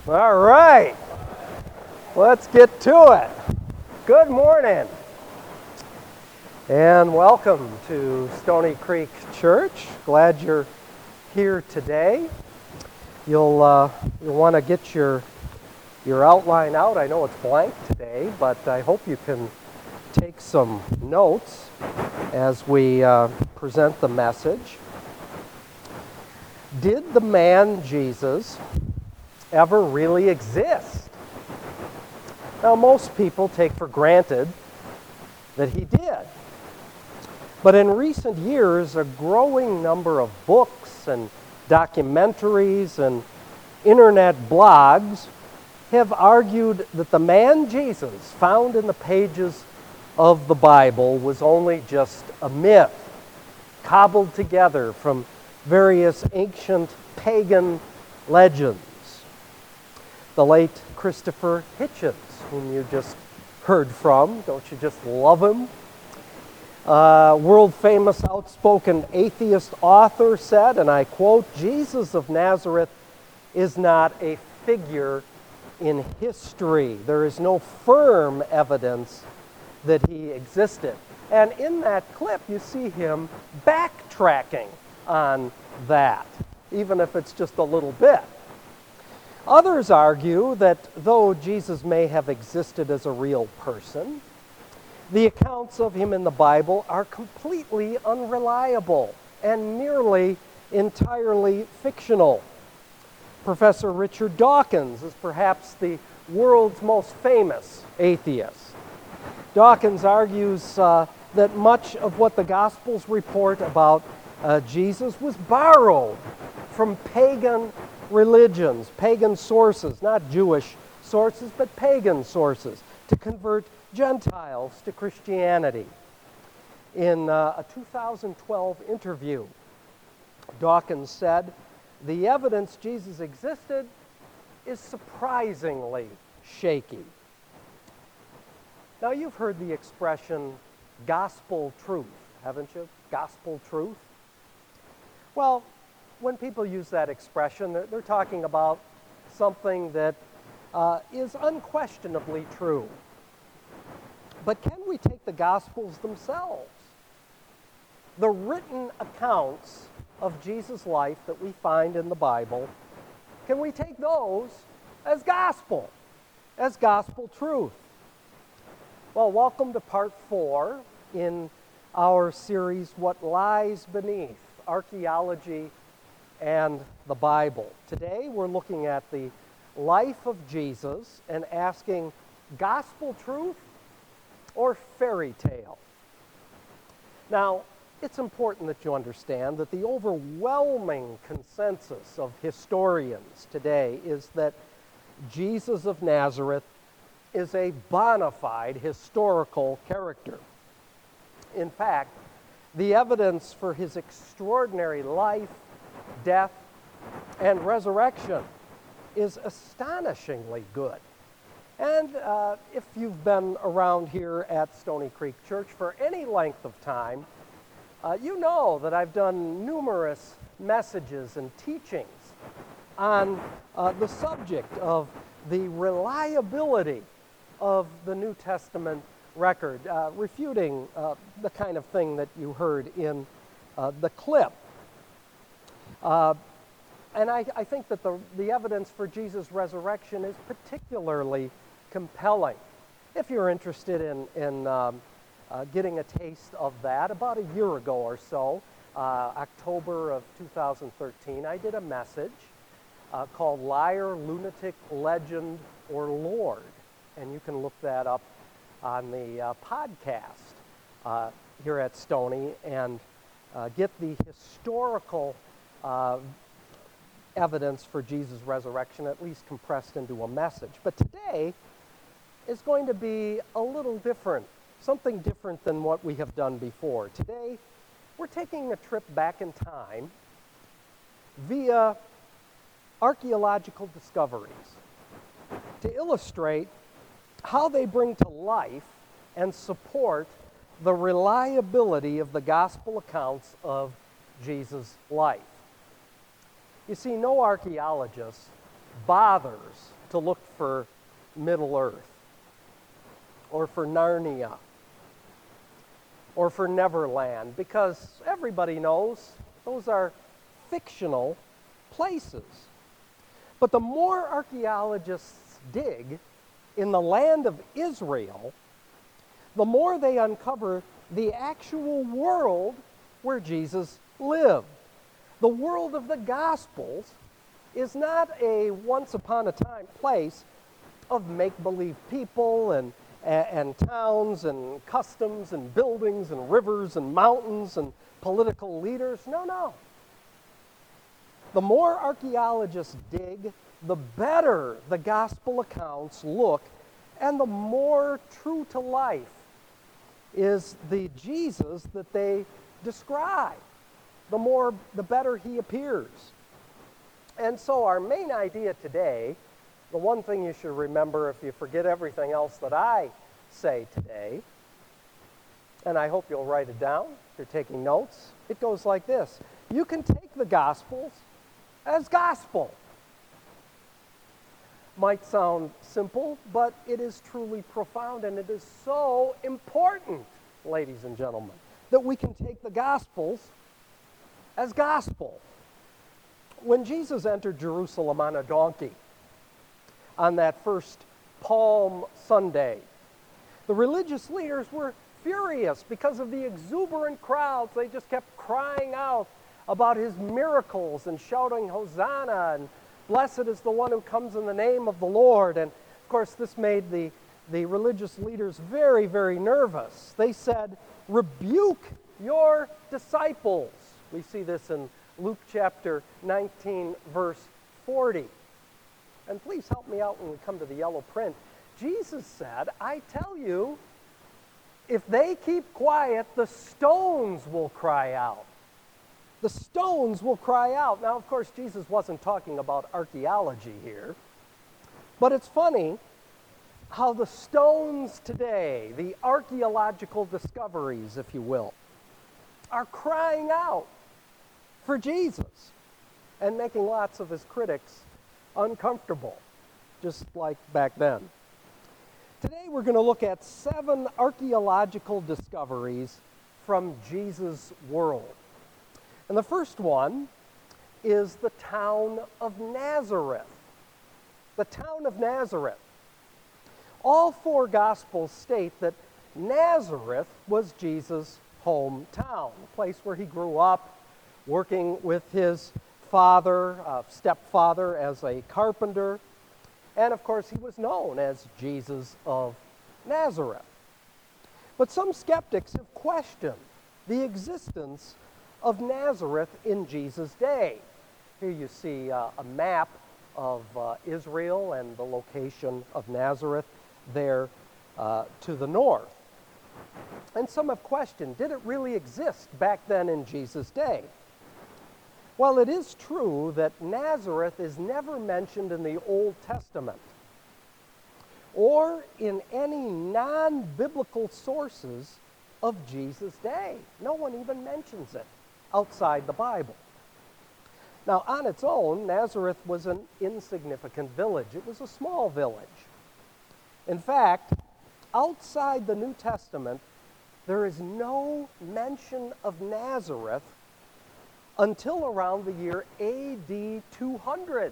All right, let's get to it. Good morning, and welcome to Stony Creek Church. Glad you're here today. You'll want to get your outline out. I know it's blank today, but I hope you can take some notes as we present the message. Did the man Jesus ever really exist? Now, most people take for granted that he did. But in recent years, a growing number of books and documentaries and internet blogs have argued that the man Jesus found in the pages of the Bible was only just a myth, cobbled together from various ancient pagan legends. The late Christopher Hitchens, whom you just heard from, don't you just love him? World-famous outspoken atheist author said, and I quote, "Jesus of Nazareth is not a figure in history. There is no firm evidence that he existed." And in that clip, you see him backtracking on that, even if it's just a little bit. Others argue that though Jesus may have existed as a real person, the accounts of him in the Bible are completely unreliable and nearly entirely fictional. Professor Richard Dawkins is perhaps the world's most famous atheist. Dawkins argues that much of what the Gospels report about Jesus was borrowed from pagan religions, pagan sources, not Jewish sources, but pagan sources, to convert Gentiles to Christianity. In a 2012 interview, Dawkins said, "The evidence Jesus existed is surprisingly shaky." Now, you've heard the expression gospel truth, haven't you? Gospel truth. Well, when people use that expression, they're talking about something that is unquestionably true. But can we take the Gospels themselves, the written accounts of Jesus' life that we find in the Bible, can we take those as gospel truth? Well, welcome to part 4 in our series, What Lies Beneath, Archaeology and the Bible. Today we're looking at the life of Jesus and asking, gospel truth or fairy tale? Now, it's important that you understand that the overwhelming consensus of historians today is that Jesus of Nazareth is a bona fide historical character. In fact, the evidence for his extraordinary life, death, and resurrection is astonishingly good. And if you've been around here at Stony Creek Church for any length of time, you know that I've done numerous messages and teachings on the subject of the reliability of the New Testament record, refuting the kind of thing that you heard in the clip. And I think that the evidence for Jesus' resurrection is particularly compelling. If you're interested in getting a taste of that, about a year ago or so, October of 2013, I did a message called Liar, Lunatic, Legend, or Lord. And you can look that up on the podcast here at Stony and get the historical evidence for Jesus' resurrection, at least compressed into a message. But today is going to be a little different, something different than what we have done before. Today, we're taking a trip back in time via archaeological discoveries to illustrate how they bring to life and support the reliability of the gospel accounts of Jesus' life. You see, no archaeologist bothers to look for Middle Earth or for Narnia or for Neverland, because everybody knows those are fictional places. But the more archaeologists dig in the land of Israel, the more they uncover the actual world where Jesus lived. The world of the Gospels is not a once-upon-a-time place of make-believe people and towns and customs and buildings and rivers and mountains and political leaders. No, no. The more archaeologists dig, the better the gospel accounts look, and the more true to life is the Jesus that they describe. The better he appears. And so our main idea today, the one thing you should remember if you forget everything else that I say today, and I hope you'll write it down if you're taking notes, it goes like this. You can take the Gospels as gospel. Might sound simple, but it is truly profound, and it is so important, ladies and gentlemen, that we can take the Gospels as gospel. When Jesus entered Jerusalem on a donkey on that first Palm Sunday, the religious leaders were furious because of the exuberant crowds. They just kept crying out about his miracles and shouting, Hosanna, and blessed is the one who comes in the name of the Lord. And of course, this made the religious leaders very, very nervous. They said, rebuke your disciples. We see this in Luke chapter 19, verse 40. And please help me out when we come to the yellow print. Jesus said, I tell you, if they keep quiet, the stones will cry out. The stones will cry out. Now, of course, Jesus wasn't talking about archaeology here, but it's funny how the stones today, the archaeological discoveries, if you will, are crying out for Jesus and making lots of his critics uncomfortable, just like back then. Today we're going to look at 7 archaeological discoveries from Jesus' world. And the first one is the town of Nazareth. The town of Nazareth. All 4 Gospels state that Nazareth was Jesus' hometown, a place where he grew up, working with his father, stepfather, as a carpenter. And of course, he was known as Jesus of Nazareth. But some skeptics have questioned the existence of Nazareth in Jesus' day. Here you see a map of Israel and the location of Nazareth there to the north. And some have questioned, did it really exist back then in Jesus' day? Well, it is true that Nazareth is never mentioned in the Old Testament or in any non-biblical sources of Jesus' day. No one even mentions it outside the Bible. Now, on its own, Nazareth was an insignificant village. It was a small village. In fact, outside the New Testament, there is no mention of Nazareth until around the year AD 200.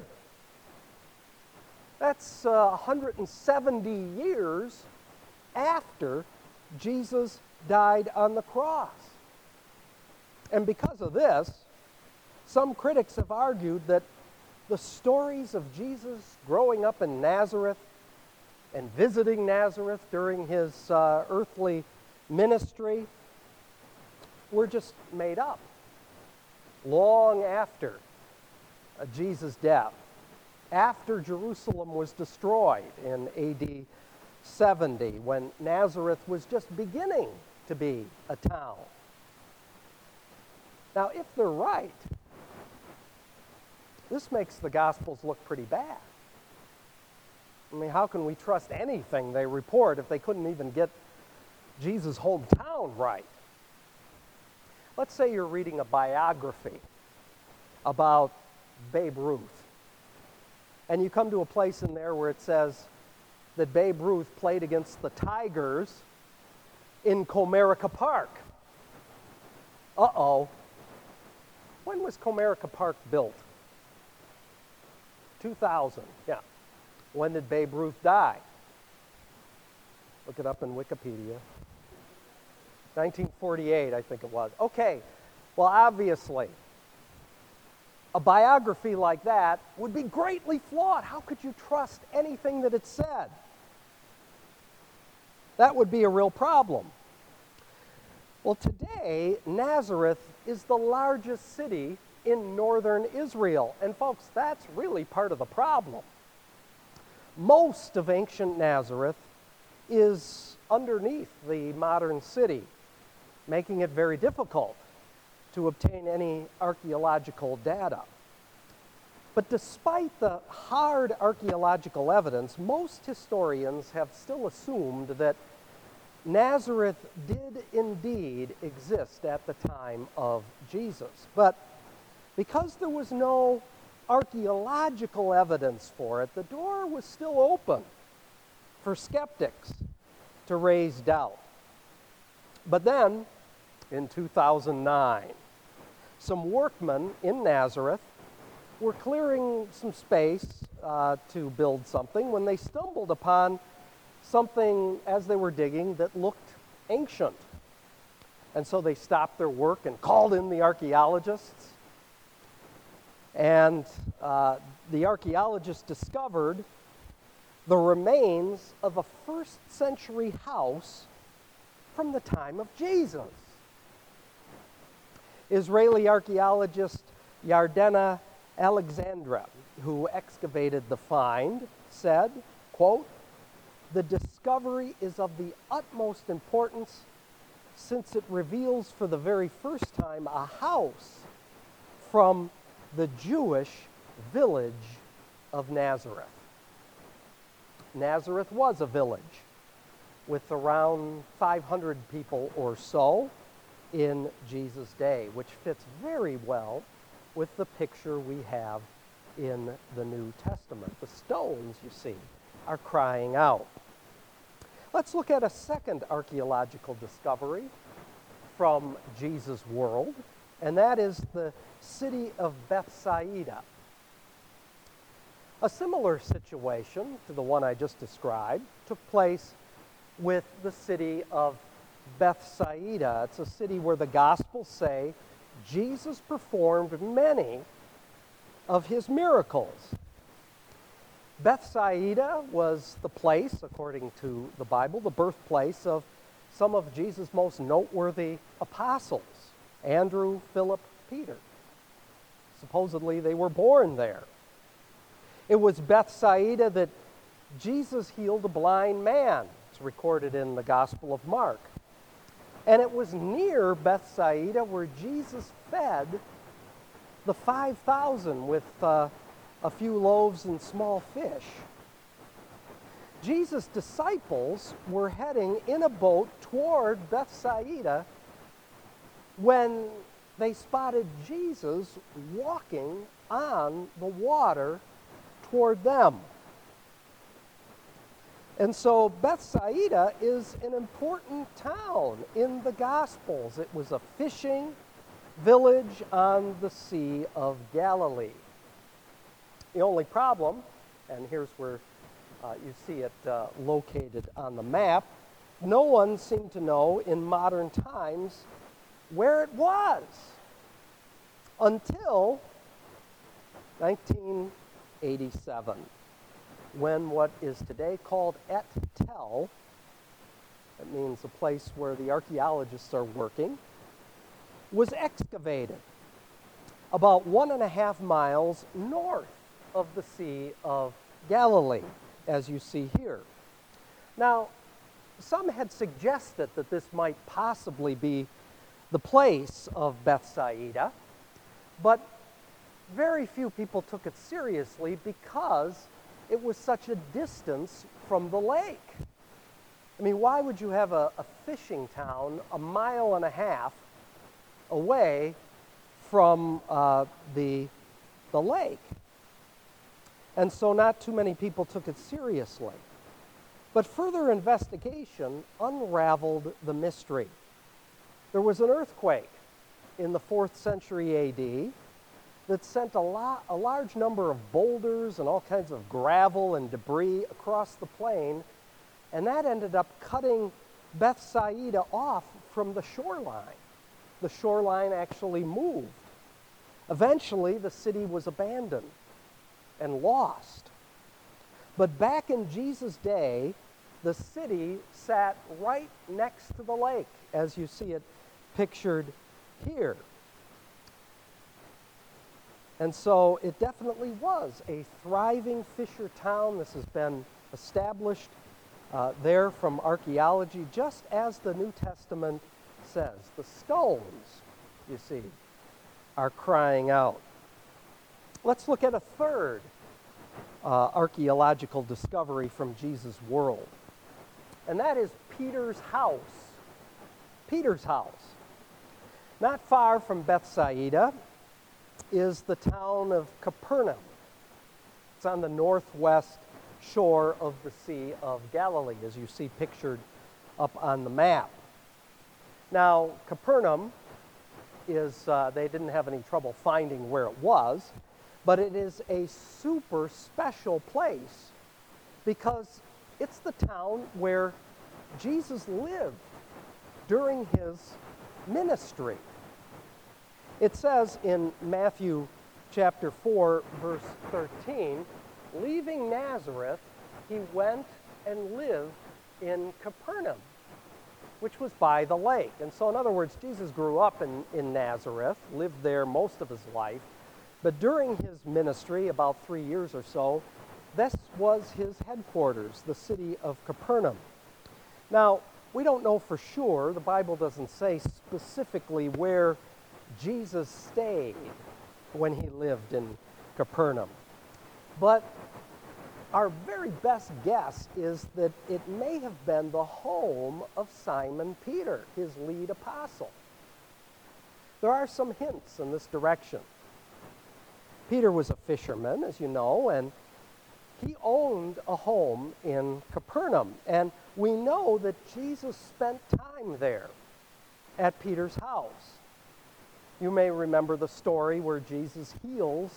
That's 170 years after Jesus died on the cross. And because of this, some critics have argued that the stories of Jesus growing up in Nazareth and visiting Nazareth during his earthly ministry were just made up long after Jesus' death, after Jerusalem was destroyed in AD 70, when Nazareth was just beginning to be a town. Now, if they're right, this makes the Gospels look pretty bad. I mean, how can we trust anything they report if they couldn't even get Jesus' hometown right? Let's say you're reading a biography about Babe Ruth, and you come to a place in there where it says that Babe Ruth played against the Tigers in Comerica Park. Uh-oh. When was Comerica Park built? 2000, yeah. When did Babe Ruth die? Look it up in Wikipedia. 1948, I think it was. Okay, well, obviously, a biography like that would be greatly flawed. How could you trust anything that it said? That would be a real problem. Well, today, Nazareth is the largest city in northern Israel. And folks, that's really part of the problem. Most of ancient Nazareth is underneath the modern city, making it very difficult to obtain any archaeological data. But despite the hard archaeological evidence, most historians have still assumed that Nazareth did indeed exist at the time of Jesus. But because there was no archaeological evidence for it, the door was still open for skeptics to raise doubt. But then, in 2009, some workmen in Nazareth were clearing some space to build something when they stumbled upon something as they were digging that looked ancient. And so they stopped their work and called in the archaeologists. And the archaeologists discovered the remains of a first century house from the time of Jesus. Israeli archaeologist Yardena Alexandra, who excavated the find, said, quote, "The discovery is of the utmost importance since it reveals for the very first time a house from the Jewish village of Nazareth." Nazareth was a village with around 500 people or so in Jesus' day, which fits very well with the picture we have in the New Testament. The stones, you see, are crying out. Let's look at a second archaeological discovery from Jesus' world, and that is the city of Bethsaida. A similar situation to the one I just described took place with the city of Bethsaida. It's a city where the Gospels say Jesus performed many of his miracles. Bethsaida was the place, according to the Bible, the birthplace of some of Jesus' most noteworthy apostles, Andrew, Philip, Peter. Supposedly they were born there. It was Bethsaida that Jesus healed a blind man. It's recorded in the Gospel of Mark. And it was near Bethsaida where Jesus fed the 5,000 with a few loaves and small fish. Jesus' disciples were heading in a boat toward Bethsaida when they spotted Jesus walking on the water toward them. And so Bethsaida is an important town in the Gospels. It was a fishing village on the Sea of Galilee. The only problem, and here's where you see it located on the map, no one seemed to know in modern times where it was until 1987, when what is today called Et Tel, that means a place where the archaeologists are working, was excavated about 1.5 miles north of the Sea of Galilee, as you see here. Now, some had suggested that this might possibly be the place of Bethsaida, but very few people took it seriously because it was such a distance from the lake. I mean, why would you have a fishing town 1.5 miles away from the lake? and so not too many people took it seriously. But further investigation unraveled the mystery. There was an earthquake in the 4th century AD that sent a large number of boulders and all kinds of gravel and debris across the plain, and that ended up cutting Bethsaida off from the shoreline. The shoreline actually moved. Eventually, the city was abandoned and lost. But back in Jesus' day, the city sat right next to the lake, as you see it pictured here. And so it definitely was a thriving fisher town. This has been established there from archaeology, just as the New Testament says. The stones, you see, are crying out. Let's look at a third archaeological discovery from Jesus' world, and that is Peter's house. Peter's house. Not far from Bethsaida is the town of Capernaum. It's on the northwest shore of the Sea of Galilee, as you see pictured up on the map. Now, Capernaum is, they didn't have any trouble finding where it was, but it is a super special place because it's the town where Jesus lived during his ministry. It says in Matthew chapter 4, verse 13, leaving Nazareth, he went and lived in Capernaum, which was by the lake. And so, in other words, Jesus grew up in Nazareth, lived there most of his life, but during his ministry, about 3 years or so, this was his headquarters, the city of Capernaum. Now, we don't know for sure, the Bible doesn't say specifically where Jesus stayed when he lived in Capernaum. But our very best guess is that it may have been the home of Simon Peter, his lead apostle. There are some hints in this direction. Peter was a fisherman, as you know, and he owned a home in Capernaum. And we know that Jesus spent time there at Peter's house. You may remember the story where Jesus heals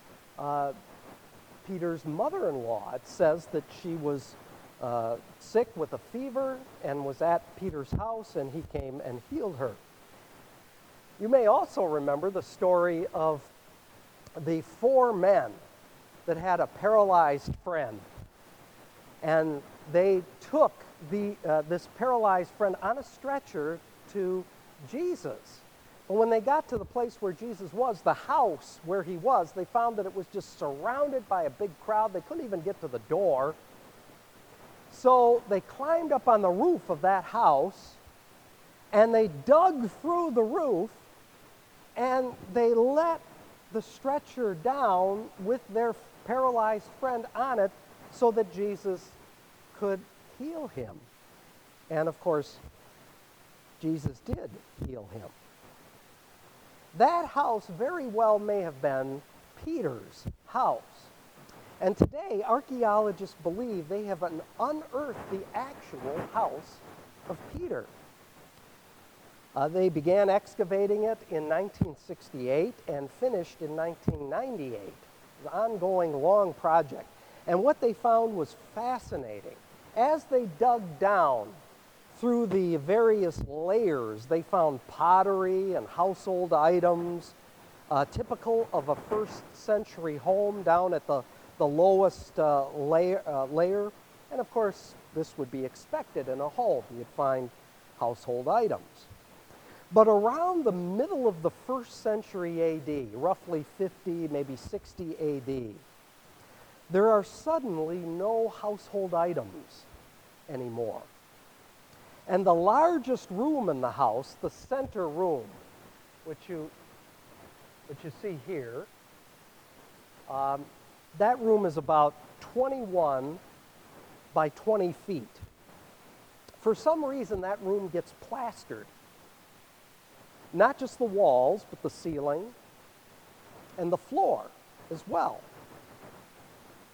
Peter's mother-in-law. It says that she was sick with a fever and was at Peter's house, and he came and healed her. You may also remember the story of the 4 men that had a paralyzed friend, and they took this paralyzed friend on a stretcher to Jesus. But when they got to the place where Jesus was, the house where he was, they found that it was just surrounded by a big crowd. They couldn't even get to the door. So they climbed up on the roof of that house, and they dug through the roof, and they let the stretcher down with their paralyzed friend on it so that Jesus could heal him. And of course, Jesus did heal him. That house very well may have been Peter's house. And today, archaeologists believe they have unearthed the actual house of Peter. They began excavating it in 1968 and finished in 1998. It was an ongoing, long project. And what they found was fascinating. As they dug down through the various layers, they found pottery and household items, typical of a first-century home down at the lowest layer. And of course, this would be expected in a home. You'd find household items. But around the middle of the 1st century AD, roughly 50, maybe 60 AD, there are suddenly no household items anymore. And the largest room in the house, the center room, which you see here, that room is about 21 by 20 feet. For some reason, that room gets plastered. Not just the walls, but the ceiling and the floor as well.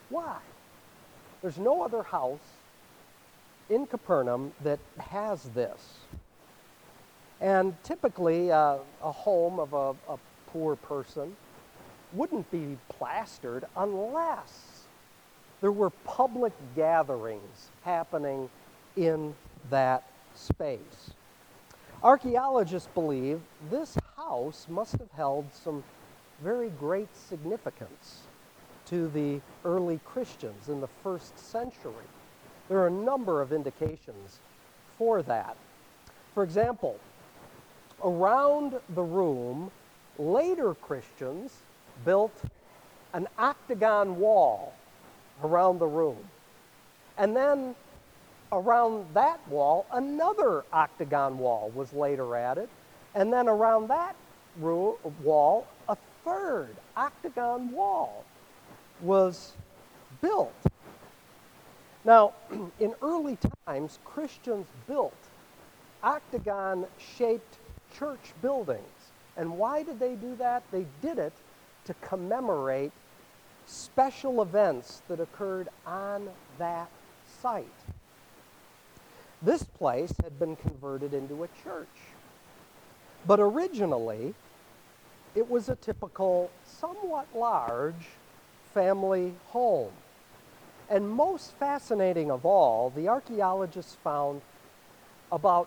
Why? There's no other house in Capernaum that has this. And typically, a home of a poor person wouldn't be plastered unless there were public gatherings happening in that space. Archaeologists believe this house must have held some very great significance to the early Christians in the first century. There are a number of indications for that. For example, around the room, later Christians built an octagon wall around the room. And then around that wall, another octagon wall was later added. And then around that wall, a third octagon wall was built. Now, in early times, Christians built octagon-shaped church buildings. And why did they do that? They did it to commemorate special events that occurred on that site. This place had been converted into a church. But originally, it was a typical, somewhat large family home. And most fascinating of all, the archaeologists found about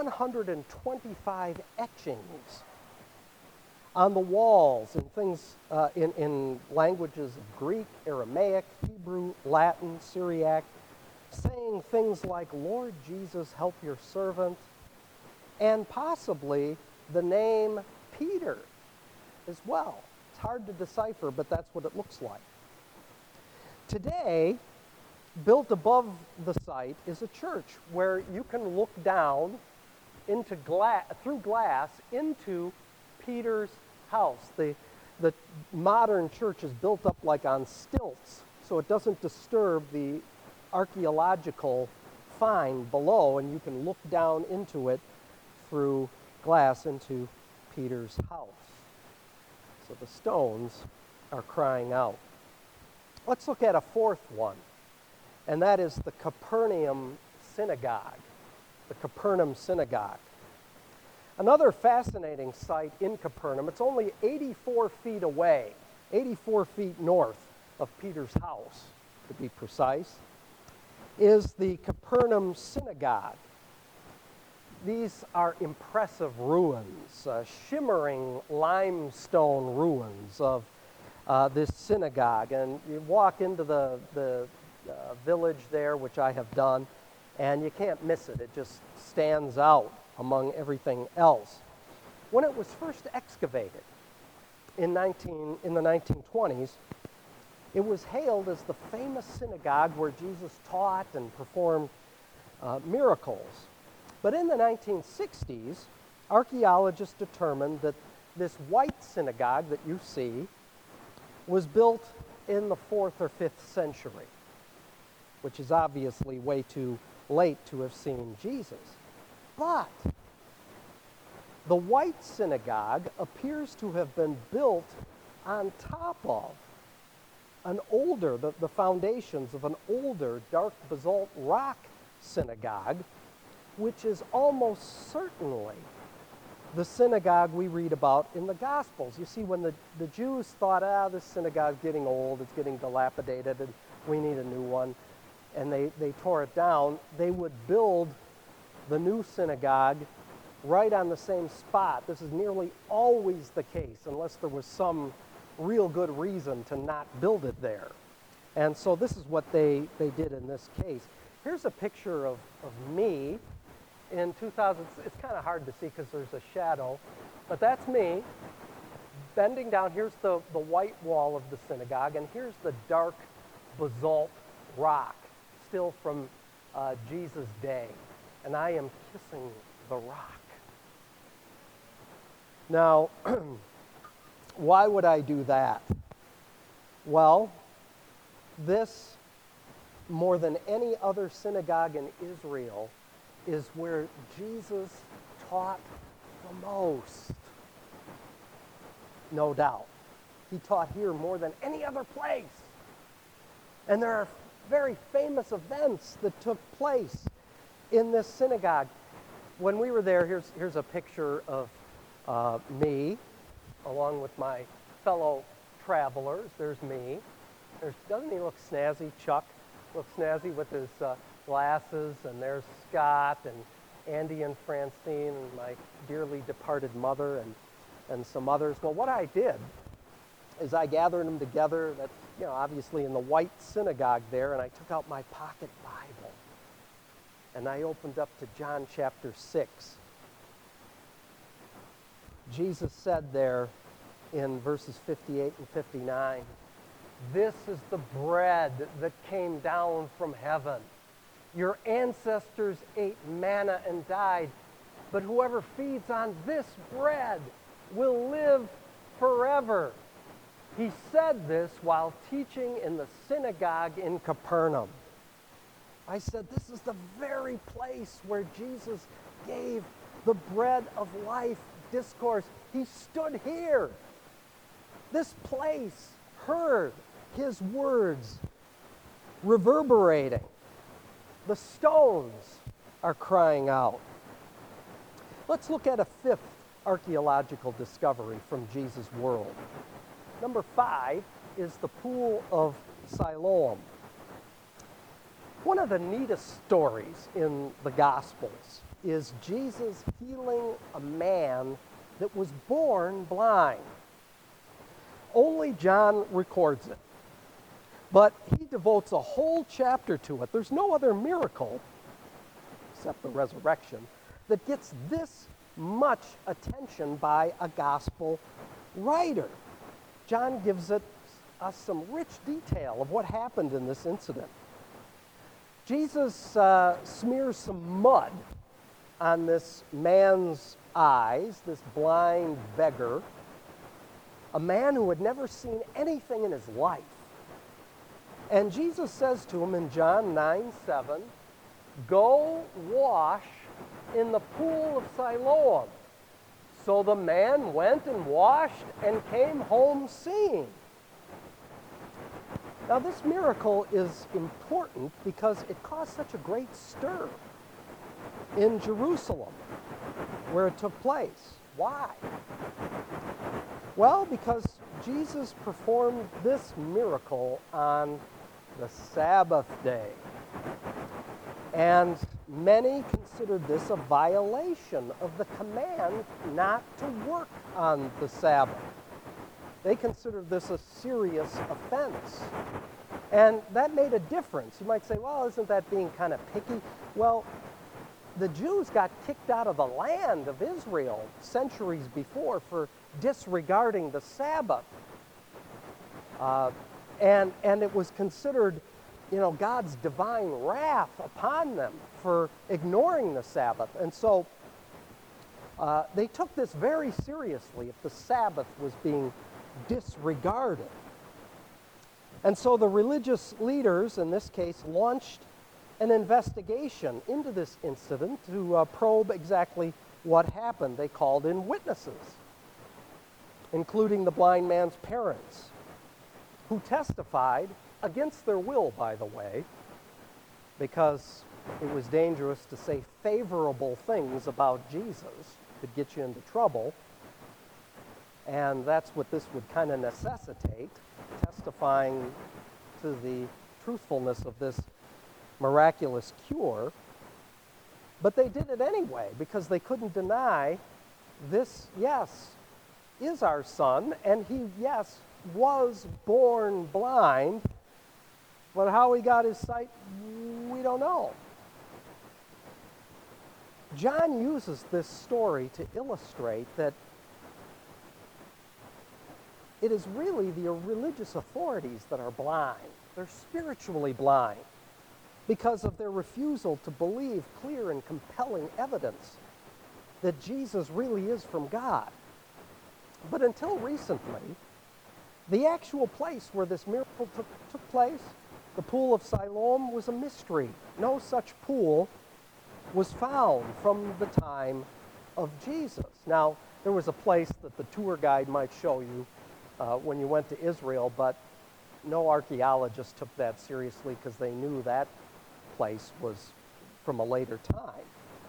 125 etchings on the walls and things in languages of Greek, Aramaic, Hebrew, Latin, Syriac, saying things like, "Lord Jesus, help your servant," and possibly the name Peter as well. It's hard to decipher, but that's what it looks like. Today, built above the site is a church where you can look down into through glass into Peter's house. The modern church is built up like on stilts, so it doesn't disturb the archaeological find below, and you can look down into it through glass into Peter's house. So the stones are crying out. Let's look at a fourth one, and that is the Capernaum Synagogue. The Capernaum Synagogue. Another fascinating site in Capernaum, it's only 84 feet away, 84 feet north of Peter's house, to be precise, is the Capernaum Synagogue. These are impressive ruins, shimmering limestone ruins of this synagogue. And you walk into the village there, which I have done, and you can't miss it. It just stands out among everything else. When it was first excavated in the 1920s, it was hailed as the famous synagogue where Jesus taught and performed miracles. But in the 1960s, archaeologists determined that this white synagogue that you see was built in the 4th or 5th century, which is obviously way too late to have seen Jesus. But the white synagogue appears to have been built on top of an older, the foundations of an older dark basalt rock synagogue, which is almost certainly the synagogue we read about in the Gospels. You see, when the Jews thought, this synagogue's getting old, it's getting dilapidated, and we need a new one, and they tore it down, they would build the new synagogue right on the same spot. This is nearly always the case, unless there was some real good reason to not build it there. And so this is what they did in this case. Here's a picture of me in 2000. It's kind of hard to see because there's a shadow, but that's me bending down. Here's the white wall of the synagogue, and here's the dark basalt rock, still from Jesus' day. And I am kissing the rock. Now, why would I do that? Well, this, more than any other synagogue in Israel, is where Jesus taught the most. No doubt. He taught here more than any other place. And there are very famous events that took place in this synagogue. When we were there, here's a picture of me along with my fellow travelers. There's me. Doesn't he look snazzy? Chuck looks snazzy with his glasses. And there's Scott and Andy and Francine and my dearly departed mother and some others. Well, what I did is I gathered them together. That's, obviously in the white synagogue there, and I took out my pocket Bible and I opened up to John chapter 6. Jesus said there in verses 58 and 59, "This is the bread that came down from heaven. Your ancestors ate manna and died, but whoever feeds on this bread will live forever." He said this while teaching in the synagogue in Capernaum. I said, this is the very place where Jesus gave the bread of life discourse. He stood here. This place heard his words reverberating. The stones are crying out. Let's look at a fifth archaeological discovery from Jesus' world. Number 5 is the Pool of Siloam. One of the neatest stories in the Gospels is Jesus healing a man that was born blind. Only John records it, but he devotes a whole chapter to it. There's no other miracle, except the resurrection, that gets this much attention by a gospel writer. John gives us some rich detail of what happened in this incident. Jesus smears some mud on this man's eyes, this blind beggar, a man who had never seen anything in his life. And Jesus says to him in John 9:7, "Go wash in the pool of Siloam." So the man went and washed and came home seeing. Now this miracle is important because it caused such a great stir in Jerusalem where it took place. Why? Well, because Jesus performed this miracle on the Sabbath day. And many considered this a violation of the command not to work on the Sabbath. They considered this a serious offense. And that made a difference. You might say, well, isn't that being kind of picky? Well, the Jews got kicked out of the land of Israel centuries before for disregarding the Sabbath. And it was considered, God's divine wrath upon them for ignoring the Sabbath. And so they took this very seriously if the Sabbath was being disregarded. And so the religious leaders, in this case, launched an investigation into this incident to probe exactly what happened. They called in witnesses, including the blind man's parents, who testified against their will, by the way, because it was dangerous to say favorable things about Jesus. Could get you into trouble. And that's what this would kind of necessitate, testifying to the truthfulness of this miraculous cure. But they did it anyway because they couldn't deny this, yes, is our son, and he, yes, was born blind, but how he got his sight, we don't know. John uses this story to illustrate that it is really the religious authorities that are blind. They're spiritually blind because of their refusal to believe clear and compelling evidence that Jesus really is from God. But until recently, the actual place where this miracle took place, the Pool of Siloam, was a mystery. No such pool was found from the time of Jesus. Now, there was a place that the tour guide might show you when you went to Israel, but no archaeologist took that seriously because they knew that place was from a later time.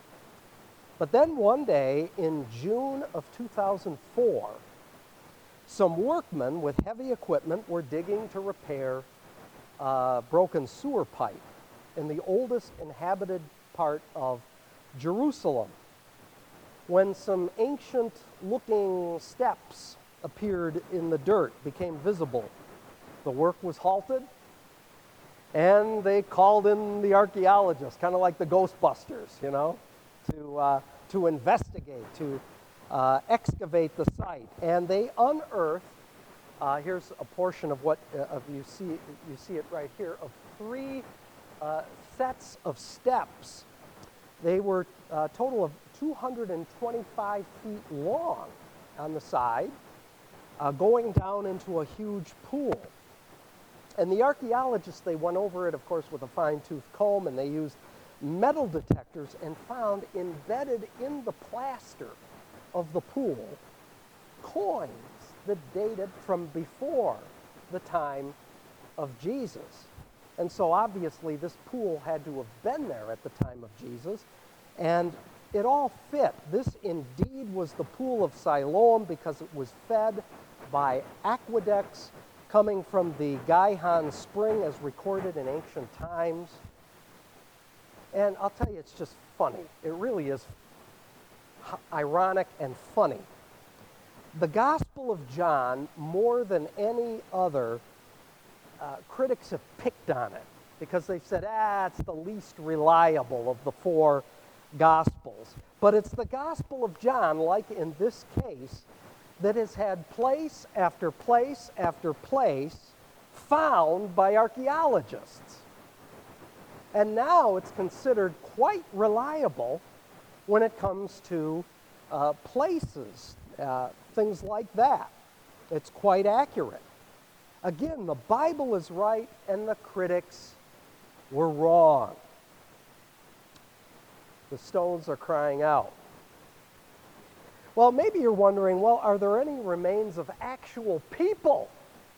But then one day in June of 2004, some workmen with heavy equipment were digging to repair a broken sewer pipe in the oldest inhabited part of Jerusalem, when some ancient-looking steps appeared in the dirt, became visible. The work was halted, and they called in the archaeologists, kind of like the Ghostbusters, to investigate, to excavate the site. And they unearthed, here's a portion of what you see it right here, of 3 sets of steps. They were a total of 225 feet long on the side, going down into a huge pool. And the archaeologists, they went over it, of course, with a fine-tooth comb, and they used metal detectors and found embedded in the plaster of the pool coins that dated from before the time of Jesus. And so obviously this pool had to have been there at the time of Jesus, and it all fit. This indeed was the pool of Siloam because it was fed by aqueducts coming from the Gihon spring as recorded in ancient times. And I'll tell you, it's just funny. It really is ironic and funny. The Gospel of John, more than any other, critics have picked on it because they've said, it's the least reliable of the 4 Gospels. But it's the Gospel of John, like in this case, that has had place after place after place found by archaeologists. And now it's considered quite reliable when it comes to places, things like that. It's quite accurate. Again, the Bible is right and the critics were wrong. The stones are crying out. Well, maybe you're wondering, are there any remains of actual people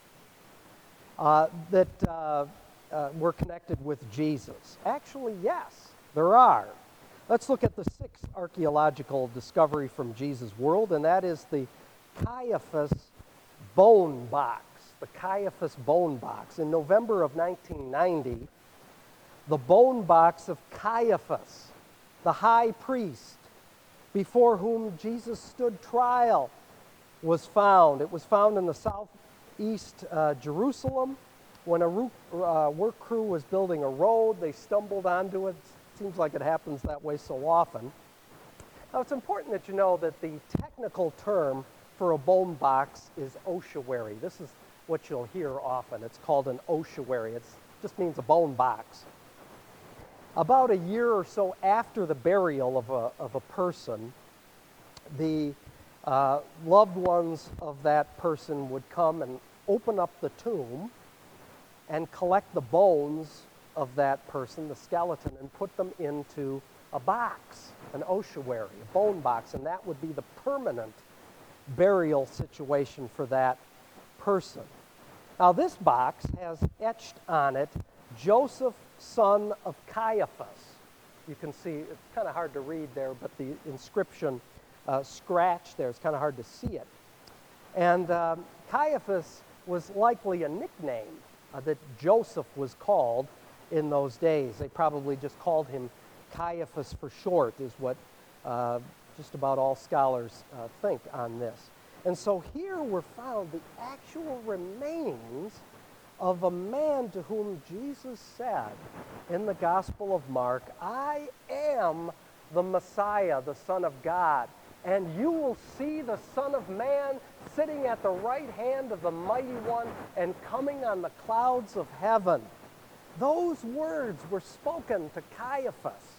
that were connected with Jesus? Actually, yes, there are. Let's look at the 6th archaeological discovery from Jesus' world, and that is the Caiaphas bone box. The Caiaphas bone box. In November of 1990, the bone box of Caiaphas, the high priest, before whom Jesus stood trial, was found. It was found in the southeast Jerusalem. When a work crew was building a road, they stumbled onto it. Seems like it happens that way so often. Now, it's important that you know that the technical term for a bone box is ossuary. This is what you'll hear often. It's called an ossuary. It just means a bone box. About a year or so after the burial of a person, the loved ones of that person would come and open up the tomb and collect the bones of that person, the skeleton, and put them into a box, an ossuary, a bone box, and that would be the permanent burial situation for that person. Now, this box has etched on it Joseph, son of Caiaphas. You can see, it's kind of hard to read there, but the inscription scratched there, it's kind of hard to see it. And Caiaphas was likely a nickname that Joseph was called in those days. They probably just called him Caiaphas for short, is what just about all scholars think on this. And so here were found the actual remains of a man to whom Jesus said in the Gospel of Mark, "I am the Messiah, the Son of God, and you will see the Son of Man sitting at the right hand of the Mighty One and coming on the clouds of heaven." Those words were spoken to Caiaphas,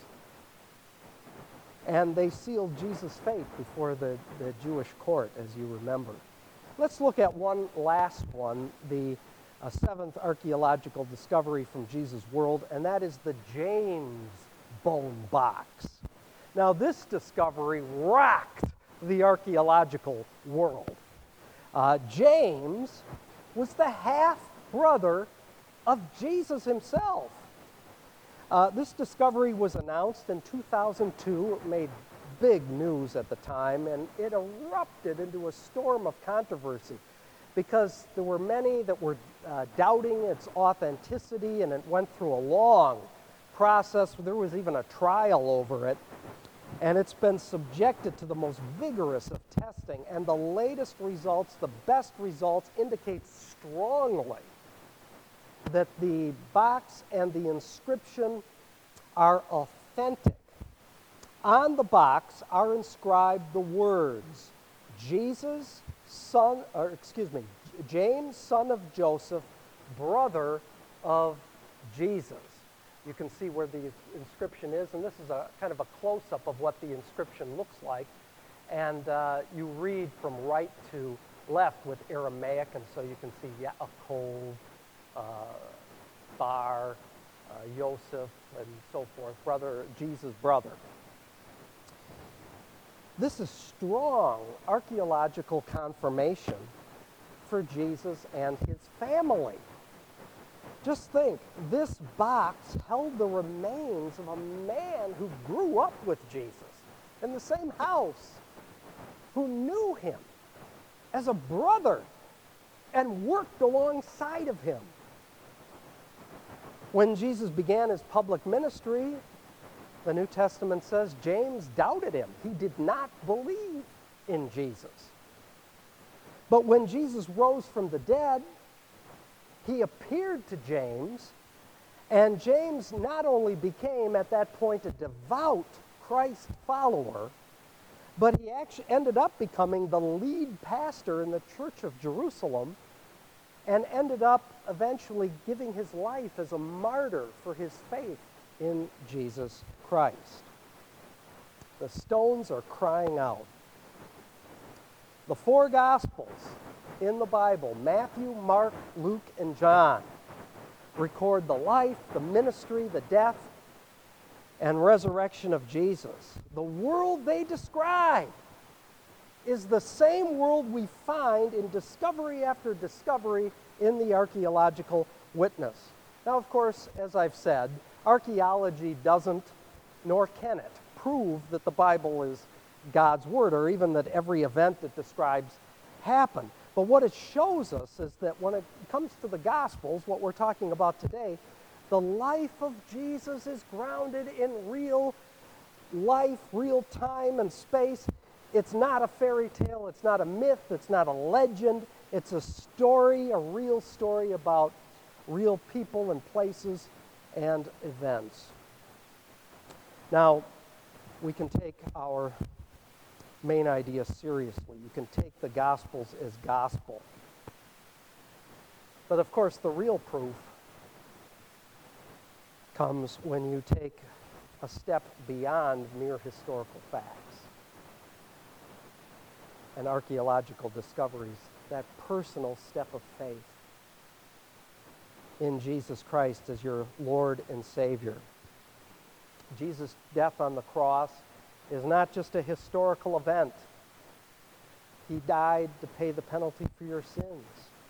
and they sealed Jesus' fate before the Jewish court, as you remember. Let's look at one last one, the 7th archaeological discovery from Jesus' world, and that is the James bone box. Now, this discovery rocked the archaeological world. James was the half brother of Jesus himself. This discovery was announced in 2002. It made big news at the time, and it erupted into a storm of controversy because there were many that were doubting its authenticity, and it went through a long process. There was even a trial over it, and it's been subjected to the most vigorous of testing, and the latest results, the best results, indicate strongly that the box and the inscription are authentic. On the box are inscribed the words, James, son of Joseph, brother of Jesus. You can see where the inscription is, and this is a kind of a close-up of what the inscription looks like. And you read from right to left with Aramaic, and so you can see Yaakov, Bar, Yosef, and so forth, brother, Jesus' brother. This is strong archaeological confirmation for Jesus and his family. Just think, this box held the remains of a man who grew up with Jesus in the same house, who knew him as a brother and worked alongside of him. When Jesus began his public ministry, the New Testament says James doubted him. He did not believe in Jesus. But when Jesus rose from the dead, he appeared to James, and James not only became at that point a devout Christ follower, but he actually ended up becoming the lead pastor in the Church of Jerusalem, and ended up eventually giving his life as a martyr for his faith in Jesus Christ. The stones are crying out. The four Gospels in the Bible, Matthew, Mark, Luke, and John, record the life, the ministry, the death, and resurrection of Jesus. The world they describe is the same world we find in discovery after discovery in the archaeological witness. Now, of course, as I've said, archaeology doesn't, nor can it, prove that the Bible is God's Word, or even that every event it describes happened. But what it shows us is that when it comes to the Gospels, what we're talking about today, the life of Jesus is grounded in real life, real time and space. It's not a fairy tale, it's not a myth, it's not a legend. It's a story, a real story about real people and places and events. Now, we can take our main idea seriously. You can take the Gospels as gospel. But of course, the real proof comes when you take a step beyond mere historical facts and archaeological discoveries, that personal step of faith in Jesus Christ as your Lord and Savior. Jesus' death on the cross is not just a historical event. He died to pay the penalty for your sins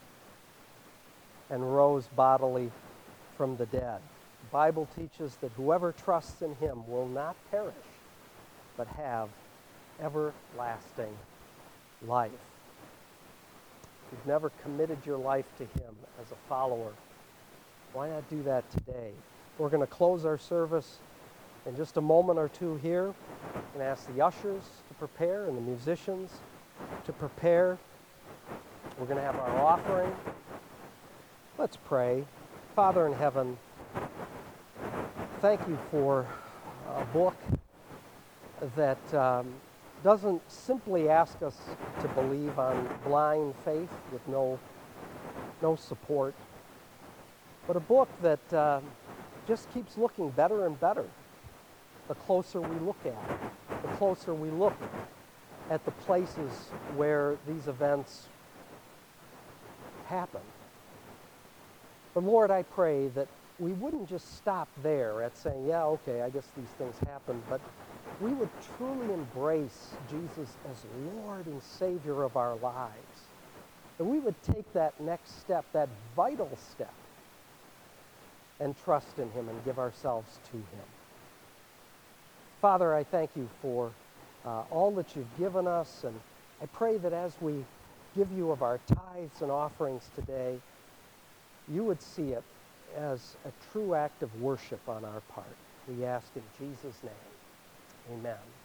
and rose bodily from the dead. The Bible teaches that whoever trusts in him will not perish, but have everlasting life. If you've never committed your life to him as a follower, why not do that today? We're going to close our service in just a moment or two here. I'm going to ask the ushers to prepare and the musicians to prepare. We're going to have our offering. Let's pray. Father in heaven, thank you for a book that doesn't simply ask us to believe on blind faith with no support, but a book that just keeps looking better and better the closer we look at it, the closer we look at the places where these events happen. But Lord, I pray that we wouldn't just stop there at saying, yeah, okay, I guess these things happen, but we would truly embrace Jesus as Lord and Savior of our lives. that we would take that next step, that vital step, and trust in him and give ourselves to him. Father, I thank you for all that you've given us, and I pray that as we give you of our tithes and offerings today, you would see it as a true act of worship on our part. We ask in Jesus' name, amen.